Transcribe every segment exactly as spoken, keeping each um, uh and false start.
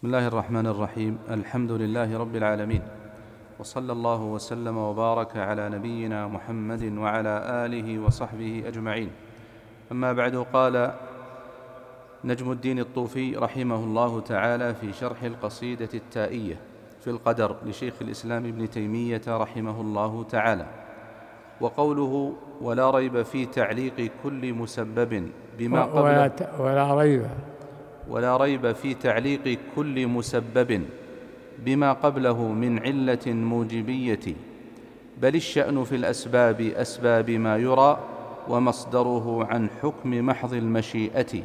بسم الله الرحمن الرحيم. الحمد لله رب العالمين، وصلى الله وسلم وبارك على نبينا محمد وعلى آله وصحبه أجمعين. أما بعد، قال نجم الدين الطوفي رحمه الله تعالى في شرح القصيدة التائية في القدر لشيخ الإسلام ابن تيمية رحمه الله تعالى: وقوله ولا ريب في تعليق كل مسبب بما قبله ولا ريب ولا ريب في تعليق كل مسبب بما قبله من علة موجبية، بل الشأن في الأسباب أسباب ما يرى، ومصدره عن حكم محض المشيئة.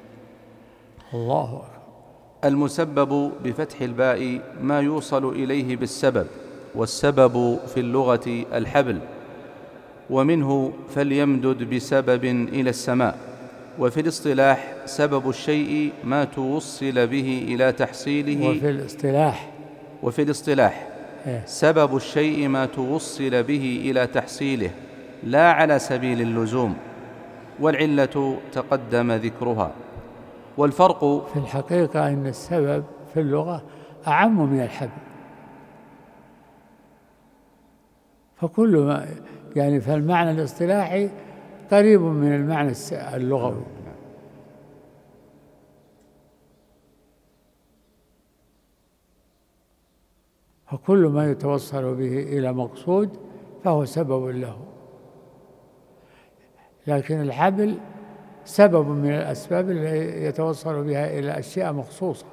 الله. المسبب بفتح الباء ما يوصل إليه بالسبب، والسبب في اللغة الحبل، ومنه فليمدد بسبب إلى السماء. وفي الاصطلاح سبب الشيء ما توصل به إلى تحصيله وفي الاصطلاح وفي الاصطلاح سبب الشيء ما توصل به إلى تحصيله، لا على سبيل اللزوم، والعلة تقدم ذكرها. والفرق في الحقيقة أن السبب في اللغة أعم من الحبل، فكل ما يعني فالمعنى الاصطلاحي قريب من المعنى اللغوي. فكل ما يتوصل به إلى مقصود فهو سبب له، لكن الحبل سبب من الأسباب التي يتوصل بها إلى أشياء مخصوصة،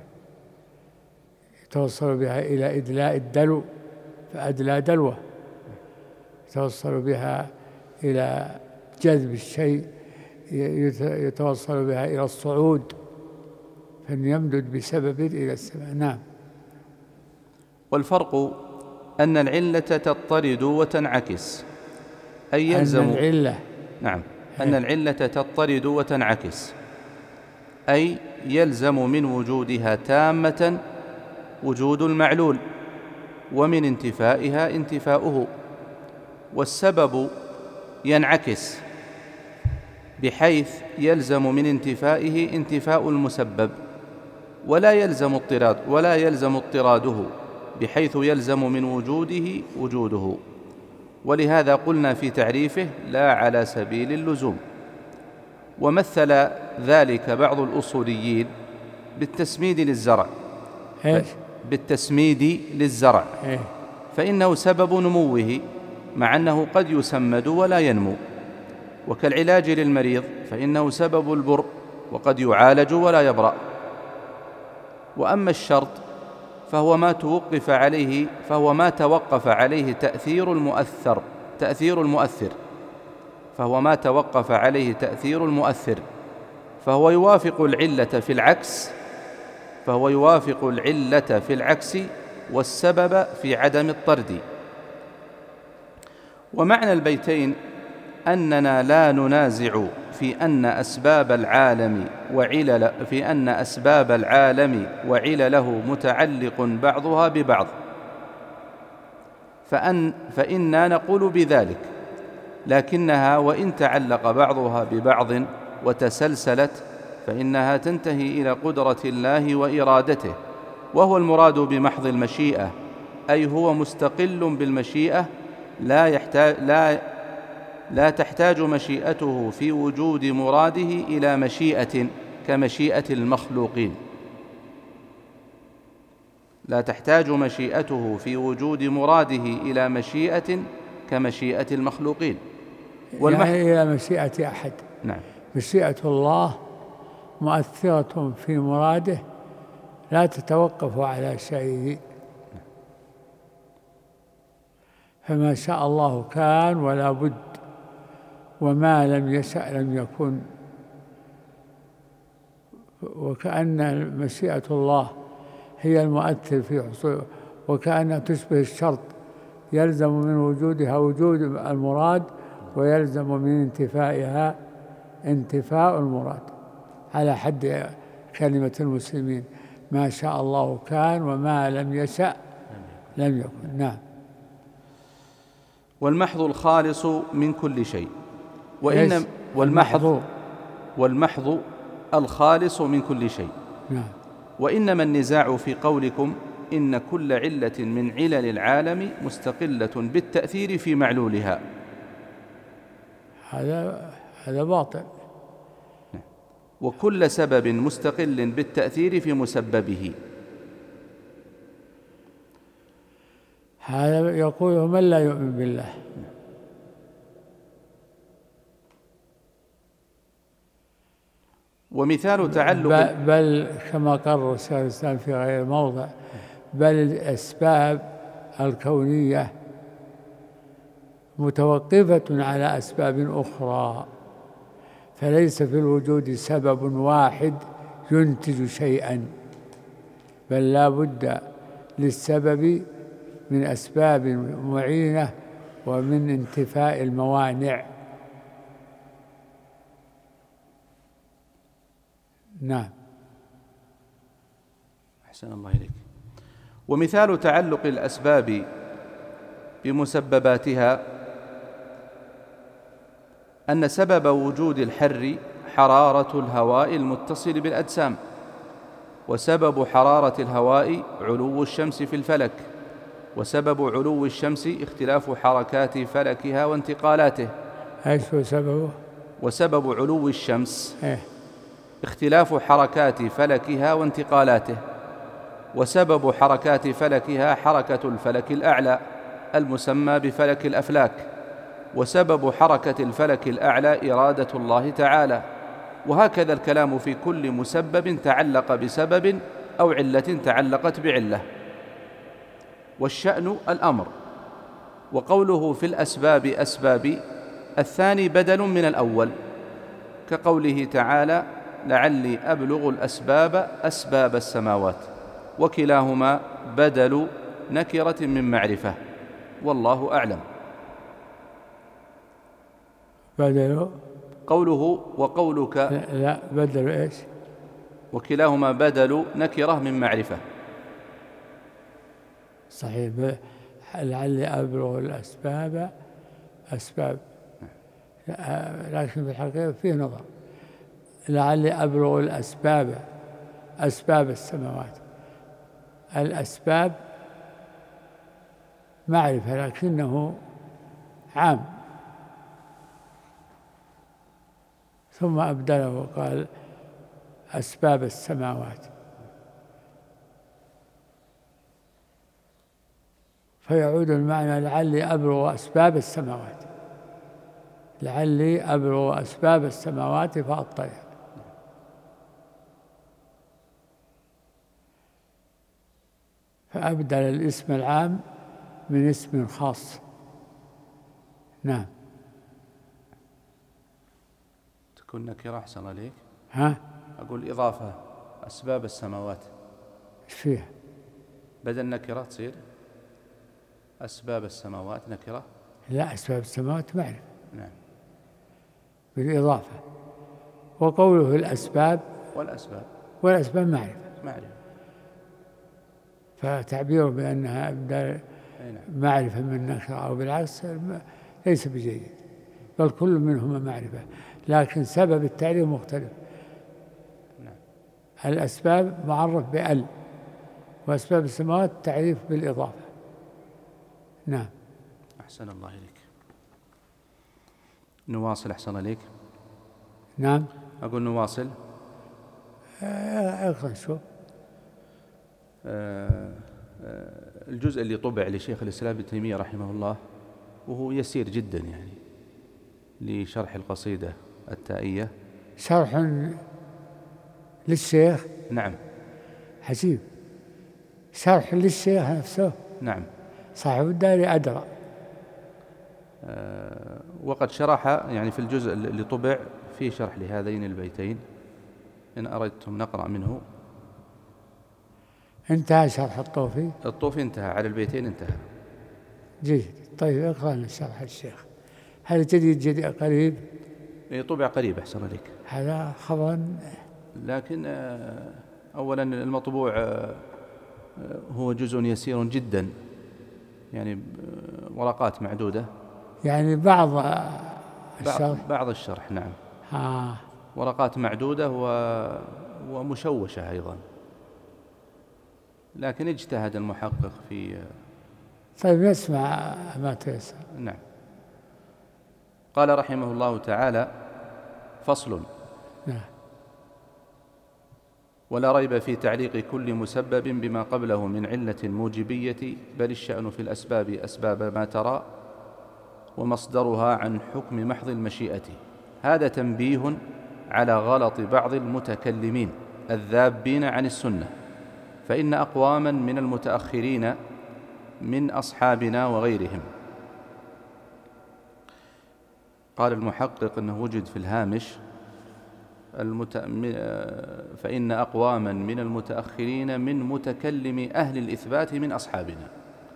يتوصل بها إلى إدلاء الدلو فأدلى دلوه، يتوصل بها إلى جذب الشيء، يتوصل بها إلى الصعود، فليمدد بسبب إلى السماء. نعم. والفرق أن العلة تضطرد وتنعكس، أي يلزم أن العلة نعم أن العلة تضطرد وتنعكس، أي يلزم من وجودها تامة وجود المعلول، ومن انتفائها انتفاؤه. والسبب ينعكس بحيث يلزم من انتفائه انتفاء المسبب، ولا يلزم اضطراد ولا يلزم اضطراده بحيث يلزم من وجوده وجوده. ولهذا قلنا في تعريفه لا على سبيل اللزوم. ومثل ذلك بعض الأصوليين بالتسميد للزرع إيش؟ بالتسميد للزرع إيه؟ فإنه سبب نموه، مع أنه قد يسمد ولا ينمو. وكالعلاج للمريض فإنه سبب البرء، وقد يعالج ولا يبرأ. وأما الشرط فهو ما توقف عليه فهو ما توقف عليه تأثير المؤثر تأثير المؤثر فهو ما توقف عليه تأثير المؤثر فهو يوافق العلة في العكس فهو يوافق العلة في العكس والسبب في عدم الطرد. ومعنى البيتين أننا لا ننازع في أن أسباب العالم وعلل في أن أسباب العالم وعلله متعلق بعضها ببعض، فأن فإنا نقول بذلك، لكنها وإن تعلق بعضها ببعض وتسلسلت فإنها تنتهي إلى قدرة الله وإرادته، وهو المراد بمحض المشيئة، أي هو مستقل بالمشيئة، لا يحتاج لا لا تحتاج مشيئته في وجود مراده إلى مشيئة كمشيئة المخلوقين لا تحتاج مشيئته في وجود مراده إلى مشيئة كمشيئة المخلوقين. والمح... يعني إلى مشيئة أحد. نعم. مشيئة الله مؤثرة في مراده، لا تتوقف على شيء، فما شاء الله كان ولا بد، وما لم يشأ لم يكن. وكأن مشيئة الله هي المؤثر في حصول، وكأنها تشبه الشرط، يلزم من وجودها وجود المراد، ويلزم من انتفائها انتفاء المراد، على حد كلمة المسلمين: ما شاء الله كان وما لم يشأ لم يكن. نعم. والمحض الخالص من كل شيء، وإن والمحض والمحض الخالص من كل شيء. نعم. وإنما النزاع في قولكم إن كل علة من علل العالم مستقلة بالتأثير في معلولها. هذا هذا باطل. وكل سبب مستقل بالتأثير في مسببه. هذا يقوله من لا يؤمن بالله. ومثال تعلق بل, بل كما قرر شيخ الإسلام في غير موضع، بل الأسباب الكونية متوقفة على أسباب أخرى، فليس في الوجود سبب واحد ينتج شيئا، بل لا بد للسبب من أسباب معينة ومن انتفاء الموانع. نعم. أحسن الله إليك. ومثال تعلق الأسباب بمسبباتها أن سبب وجود الحر حرارة الهواء المتصل بالأجسام، وسبب حرارة الهواء علو الشمس في الفلك، وسبب علو الشمس اختلاف حركات فلكها وانتقالاته. ايش هو سببه؟ وسبب علو الشمس إيه؟ اختلاف حركات فلكها وانتقالاته، وسبب حركات فلكها حركة الفلك الأعلى المسمى بفلك الأفلاك، وسبب حركة الفلك الأعلى إرادة الله تعالى. وهكذا الكلام في كل مسبب تعلق بسبب أو علة تعلقت بعلة. والشأن الأمر. وقوله في الأسباب أسباب الثاني بدل من الأول، كقوله تعالى لعلي أبلغ الأسباب أسباب السماوات، وكلاهما بدل نكرة من معرفة، والله أعلم. بدل قوله وقولك لا, لا بدل إيش؟ وكلاهما بدل نكرة من معرفة. صحيح. لعلي أبلغ الأسباب أسباب، لكن في الحقيقة فيه نظر. لعلي أبلغ الأسباب أسباب السماوات، الأسباب معرفة لكنه عام، ثم أبدله وقال أسباب السماوات، فيعود المعنى لعلي أبلغ أسباب السماوات، لعلي أبلغ أسباب السماوات فأطلع. فأبدل الاسم العام من اسم خاص. نعم. تكون نكرة أحسن عليك. ها؟ أقول إضافة أسباب السماوات. إيش فيها؟ بدل نكرة تصير أسباب السماوات نكرة. لا، أسباب السماوات معرفة. نعم. بالإضافة. وقوله الأسباب والأسباب والأسباب معرفة معرفة، فتعبيره بأنها أبدال معرفة من نكرة أو بالعكس ليس بجيد، بل كل منهما معرفة، لكن سبب التعريف مختلف. نعم. الأسباب معرف بأل، وأسباب السماوات تعريف بالإضافة. نعم. أحسن الله إليك. نواصل. أحسن عليك. نعم. أقول نواصل. اقرأ شو. آه آه الجزء اللي طبع لشيخ الإسلام ابن تيمية رحمه الله، وهو يسير جدا يعني، لشرح القصيدة التائية. شرح للشيخ. نعم. عجيب. شرح للشيخ نفسه. نعم. صاحب الداري أدرى. آه وقد شرح يعني في الجزء اللي طبع فيه شرح لهذين البيتين، إن أردتم نقرأ منه. انتهى شرح الطوفي. الطوفي انتهى، على البيتين انتهى. جيد. طيب اقرأ لنا شرح الشيخ. هل جديد جديد قريب؟ طبع قريب. أحسن عليك. هذا خبر. لكن أولا المطبوع هو جزء يسير جدا، يعني ورقات معدودة، يعني بعض الشرح. بعض الشرح. نعم. آه. ورقات معدودة و... ومشوشة أيضا، لكن اجتهد المحقق في. طيب نسمع ما تيسر. نعم. قال رحمه الله تعالى: فصل. نعم. ولا ريب في تعليق كل مسبب بما قبله من علة موجبية، بل الشأن في الأسباب أسباب ما ترى، ومصدرها عن حكم محض المشيئة. هذا تنبيه على غلط بعض المتكلمين الذابين عن السنة، فإن أقواما من المتأخرين من أصحابنا وغيرهم. قال المحقق أنه وجد في الهامش المت... فإن أقواما من المتأخرين من متكلم أهل الإثبات من أصحابنا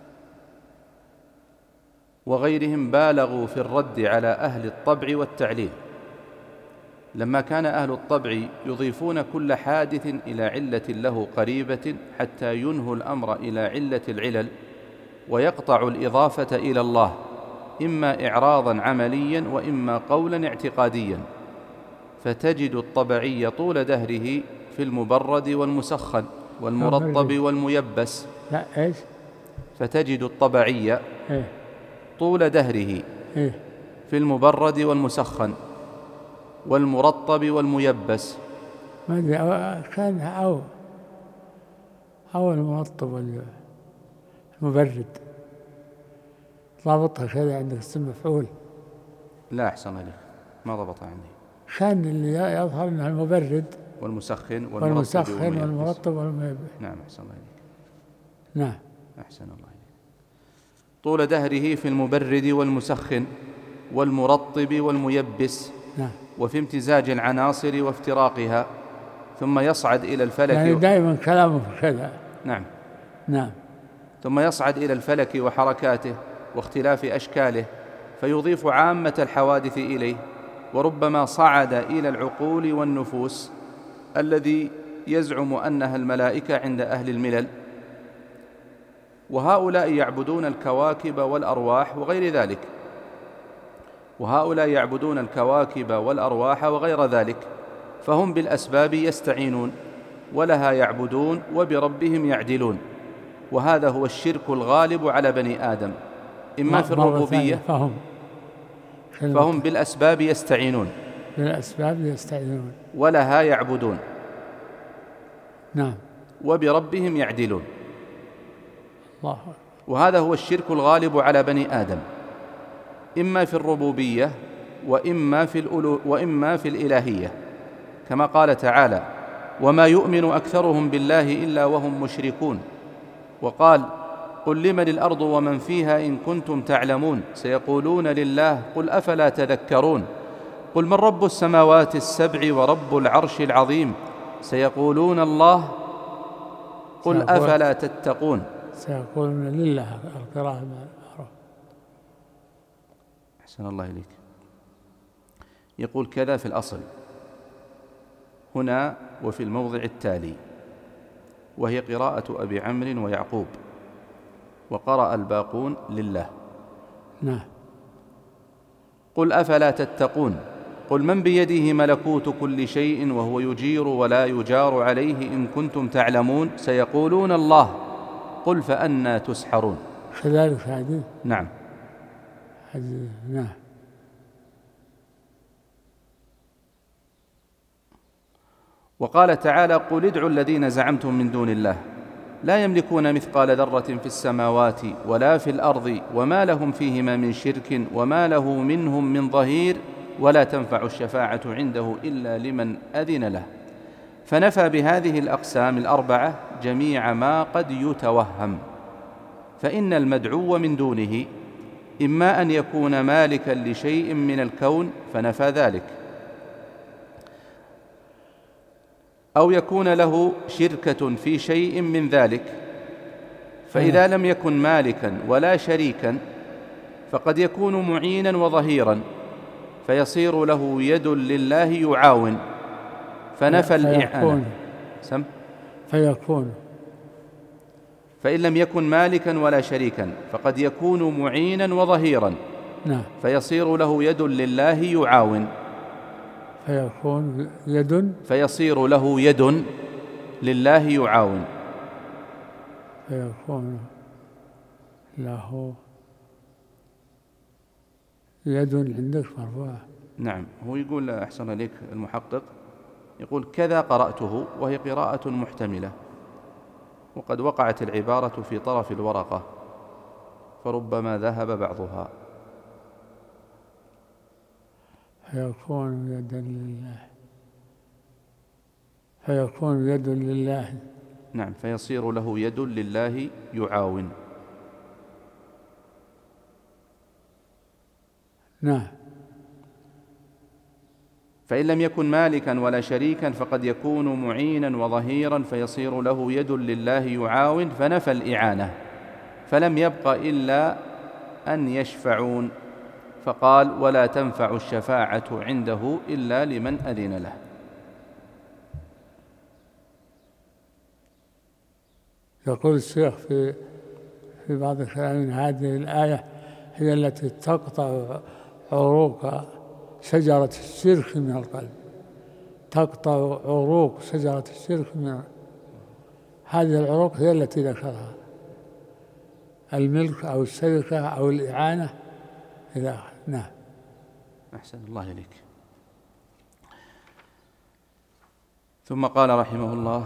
وغيرهم بالغوا في الرد على أهل الطبع والتعليل، لما كان أهل الطبع يضيفون كل حادث إلى علة له قريبة حتى ينهوا الأمر إلى علة العلل، ويقطع الإضافة إلى الله إما إعراضا عمليا وإما قولا اعتقاديا، فتجد الطبعي طول دهره في المبرد والمسخن والمرطب والميبس. لا إيش؟ فتجد الطبعي إيه؟ طول دهره إيه؟ في المبرد والمسخن والمرطب والميبس. ما أدري كان أو أو المرطب والمبرد ضابطها كذا عندك اسم مفعول؟ لا أحسن عليك، ما ضبطها عندي. كان اللي يظهر أنها المبرد والمسخن والمسخن والمرطب والميبس. نعم أحسن الله عليك. نعم أحسن الله عليك. طول دهره في المبرد والمسخن والمرطب والميبس. نعم. وفي امتزاج العناصر وافتراقها، ثم يصعد إلى الفلك. يعني دائما كلامه كذا. نعم. نعم. ثم يصعد إلى الفلك وحركاته واختلاف أشكاله، فيضيف عامة الحوادث إليه، وربما صعد إلى العقول والنفوس الذي يزعم أنها الملائكة عند أهل الملل، وهؤلاء يعبدون الكواكب والأرواح وغير ذلك وهؤلاء يعبدون الكواكب والأرواح وغير ذلك فهم بالأسباب يستعينون ولها يعبدون وبربهم يعدلون، وهذا هو الشرك الغالب على بني آدم، إما في الربوبية فهم, فهم بالأسباب يستعينون بالأسباب يستعينون ولها يعبدون. نعم. وبربهم يعدلون. الله. وهذا هو الشرك الغالب على بني آدم، إما في الربوبية وإما في, الألو وإما في الإلهية، كما قال تعالى: وما يؤمن أكثرهم بالله إلا وهم مشركون. وقال: قل لمن الأرض ومن فيها إن كنتم تعلمون سيقولون لله قل أفلا تذكرون. قل من رب السماوات السبع ورب العرش العظيم سيقولون الله قل أفلا تتقون. سيقولون لله القراءة المعروف. أحسن الله إليك. يقول كذا في الأصل هنا وفي الموضع التالي، وهي قراءة أبي عمرو ويعقوب، وقرأ الباقون لله. نعم. قل أفلا تتقون. قل من بيده ملكوت كل شيء وهو يجير ولا يجار عليه إن كنتم تعلمون سيقولون الله قل فأنى تسحرون. كذلك هذه. نعم. نعم. وقال تعالى: قل ادعوا الذين زعمتم من دون الله لا يملكون مثقال ذرة في السماوات ولا في الأرض وما لهم فيهما من شرك وما له منهم من ظهير ولا تنفع الشفاعة عنده إلا لمن أذن له. فنفى بهذه الأقسام الأربعة جميع ما قد يتوهم، فإن المدعو من دونه إما أن يكون مالكا لشيء من الكون فنفى ذلك، أو يكون له شركة في شيء من ذلك، فإذا لم يكن مالكا ولا شريكا فقد يكون معينا وظهيرا فيصير له يد لله يعاون، فنفى الإعانة. سم فيكون فإن لم يكن مالكا ولا شريكا فقد يكون معينا وظهيرا. نعم. فيصير له يد لله يعاون فيكون يد فيصير له يد لله يعاون. فيكون له يد عندك مرفوعة. نعم، هو يقول أحسن عليك المحقق، يقول كذا قرأته، وهي قراءة محتملة، وقد وقعت العبارة في طرف الورقة فربما ذهب بعضها. فيكون يدا لله، فيكون يد لله. نعم، فيصير له يد لله يعاون. نعم. فإن لم يكن مالكا ولا شريكا فقد يكون معينا وظهيرا، فيصير له يد لله يعاون، فنفى الإعانة، فلم يبق إلا أن يشفعون، فقال ولا تنفع الشفاعة عنده إلا لمن أذن له. يقول الشيخ في في بعض الكلام من هذه الآية هي التي تقطع عروق شجرة الشرك من القلب، تقطع عروق شجرة الشرك من هذه العروق هي التي ذكرها، الملك أو الشركة أو الإعانة إلى آخره. نعم. أحسن الله إليك. ثم قال رحمه الله: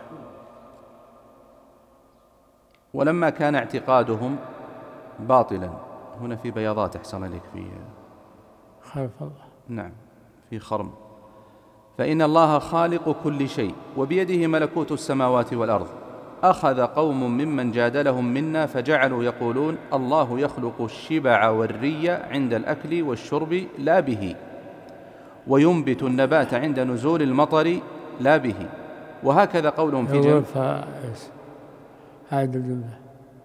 ولما كان اعتقادهم باطلا، هنا في بياضات أحسن لك في خلف الله. نعم، في خرم. فإن الله خالق كل شيء وبيده ملكوت السماوات والأرض. أخذ قوم ممن جادلهم منا فجعلوا يقولون الله يخلق الشبع والري عند الأكل والشرب لا به، وينبت النبات عند نزول المطر لا به، وهكذا قولهم في جمع. هذه الجملة.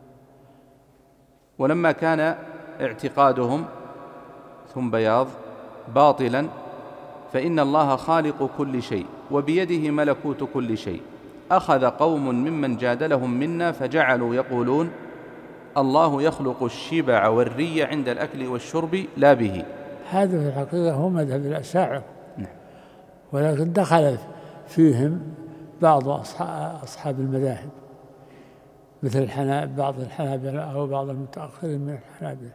ولما كان اعتقادهم ثم بياض باطلا، فإن الله خالق كل شيء وبيده ملكوت كل شيء. أخذ قوم ممن جادلهم منا فجعلوا يقولون الله يخلق الشبع والري عند الأكل والشرب لا به. هذا في الحقيقة هو مذهب الأشاعرة، ولكن دخل فيهم بعض أصحاب المذاهب مثل الحنابلة، بعض الحنابلة أو بعض المتأخرين من الحنابلة.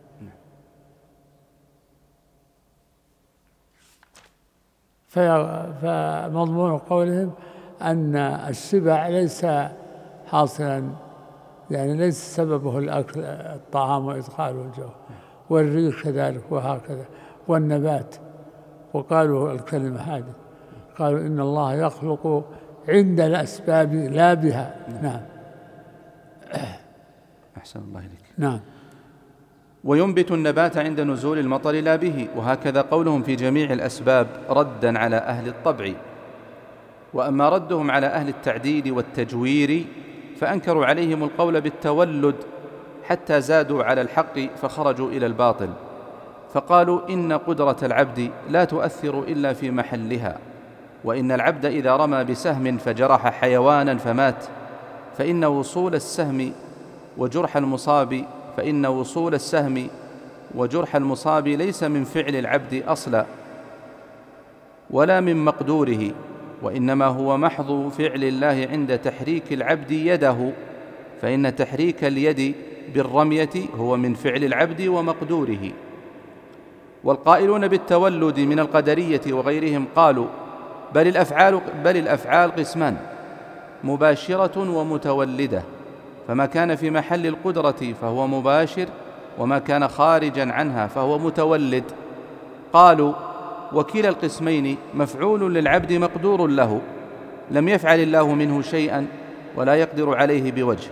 فمضمون قولهم أن الشبع ليس حاصلا، يعني ليس سببه الأكل الطعام وإدخاله الجو، والريح كذلك وهكذا، والنبات. وقالوا الكلمة هذه، قالوا إن الله يخلق عند الأسباب لا بها. نعم. أحسن الله إليك. نعم. وينبت النبات عند نزول المطر لا به، وهكذا قولهم في جميع الأسباب ردا على أهل الطبع. وأما ردهم على أهل التعديل والتجوير فأنكروا عليهم القول بالتولد حتى زادوا على الحق فخرجوا إلى الباطل، فقالوا إن قدرة العبد لا تؤثر إلا في محلها، وإن العبد إذا رمى بسهم فجرح حيوانا فمات فإن وصول السهم وجرح المصاب فإن وصول السهم وجرح المصاب ليس من فعل العبد أصلا ولا من مقدوره، وإنما هو محض فعل الله عند تحريك العبد يده، فإن تحريك اليد بالرمية هو من فعل العبد ومقدوره. والقائلون بالتولد من القدرية وغيرهم قالوا بل الأفعال, بل الأفعال قسمان: مباشرة ومتولدة، فما كان في محل القدرة فهو مباشر، وما كان خارجا عنها فهو متولد. قالوا وكلا القسمين مفعول للعبد مقدور له، لم يفعل الله منه شيئا ولا يقدر عليه بوجه،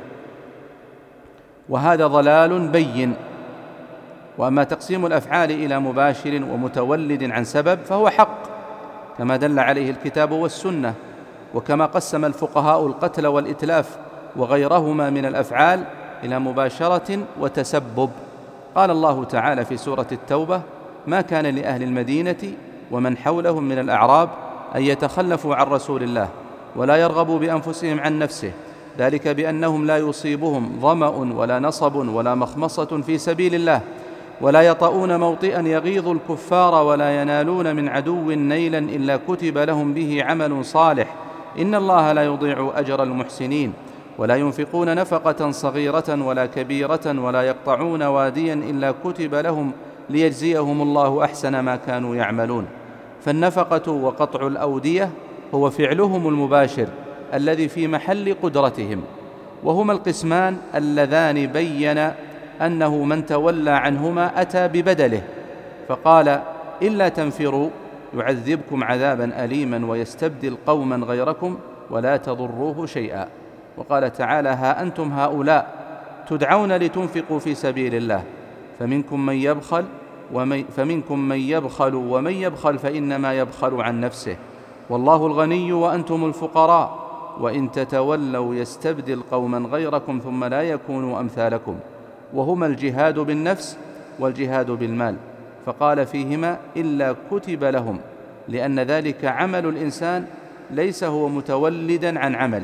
وهذا ضلال بين. وأما تقسيم الأفعال إلى مباشر ومتولد عن سبب فهو حق، كما دل عليه الكتاب والسنة، وكما قسم الفقهاء القتل والإتلاف وغيرهما من الأفعال إلى مباشرة وتسبب. قال الله تعالى في سورة التوبة: ما كان لأهل المدينة ومن حولهم من الأعراب أن يتخلفوا عن رسول الله ولا يرغبوا بأنفسهم عن نفسه، ذلك بأنهم لا يصيبهم ظمأ ولا نصب ولا مخمصة في سبيل الله، ولا يطؤون موطئا يغيظ الكفار ولا ينالون من عدو نيلا إلا كتب لهم به عمل صالح، إن الله لا يضيع أجر المحسنين. ولا ينفقون نفقة صغيرة ولا كبيرة ولا يقطعون واديا إلا كتب لهم ليجزيهم الله أحسن ما كانوا يعملون. فالنفقة وقطع الأودية هو فعلهم المباشر الذي في محل قدرتهم، وهما القسمان اللذان بين أنه من تولى عنهما أتى ببدله، فقال إلا تنفروا يعذبكم عذابا أليما ويستبدل قوما غيركم ولا تضروه شيئا. وقال تعالى ها أنتم هؤلاء تدعون لتنفقوا في سبيل الله فمنكم من يبخل ومن فمنكم من يبخل ومن يبخل فإنما يبخل عن نفسه والله الغني وأنتم الفقراء وإن تتولوا يستبدل قوما غيركم ثم لا يكونوا أمثالكم. وهما الجهاد بالنفس والجهاد بالمال، فقال فيهما إلا كتب لهم، لأن ذلك عمل الإنسان ليس هو متولدا عن عمله.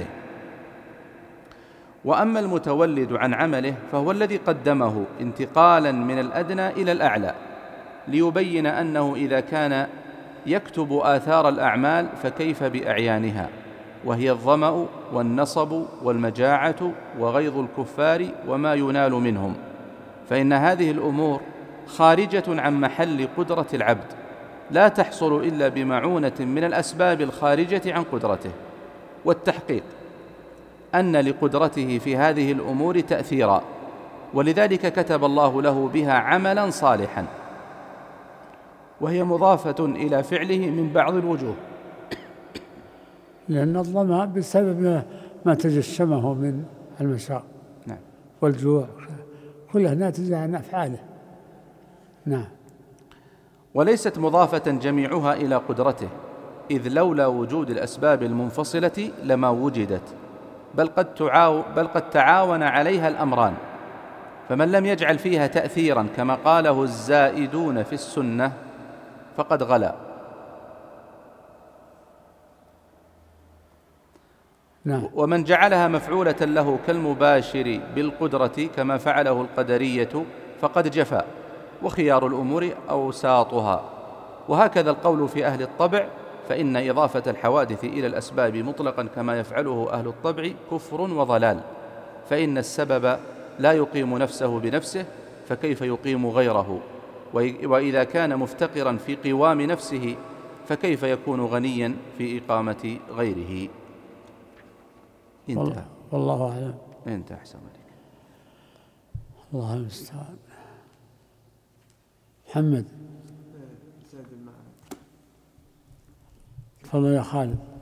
وأما المتولد عن عمله فهو الذي قدمه انتقالا من الأدنى إلى الأعلى، ليبين أنه إذا كان يكتب آثار الأعمال فكيف بأعيانها، وهي الظمأ والنصب والمجاعة وغيظ الكفار وما ينال منهم، فإن هذه الأمور خارجة عن محل قدرة العبد، لا تحصل إلا بمعونة من الأسباب الخارجة عن قدرته. والتحقيق أن لقدرته في هذه الأمور تأثيرا، ولذلك كتب الله له بها عملا صالحا، وهي مضافة إلى فعله من بعض الوجوه، لأن الظمأ بسبب ما تجشمه من المشاق نعم. والجوع كلها ناتجة عن أفعاله. نعم. وليست مضافة جميعها إلى قدرته، إذ لولا وجود الأسباب المنفصلة لما وجدت، بل قد, تعاو بل قد تعاون عليها الأمران، فمن لم يجعل فيها تأثيرا كما قاله الزائدون في السنة فقد غلا. نعم. ومن جعلها مفعولة له كالمباشر بالقدرة كما فعله القدرية فقد جفا، وخيار الأمور أوساطها. وهكذا القول في أهل الطبع، فإن إضافة الحوادث إلى الأسباب مطلقا كما يفعله أهل الطبع كفر وضلال، فإن السبب لا يقيم نفسه بنفسه فكيف يقيم غيره، وإذا كان مفتقرا في قوام نفسه فكيف يكون غنيا في إقامة غيره. انتهى. والله أعلم. انتهى. أحسن عليك. الله المستعان. محمد تفضل يا خالد.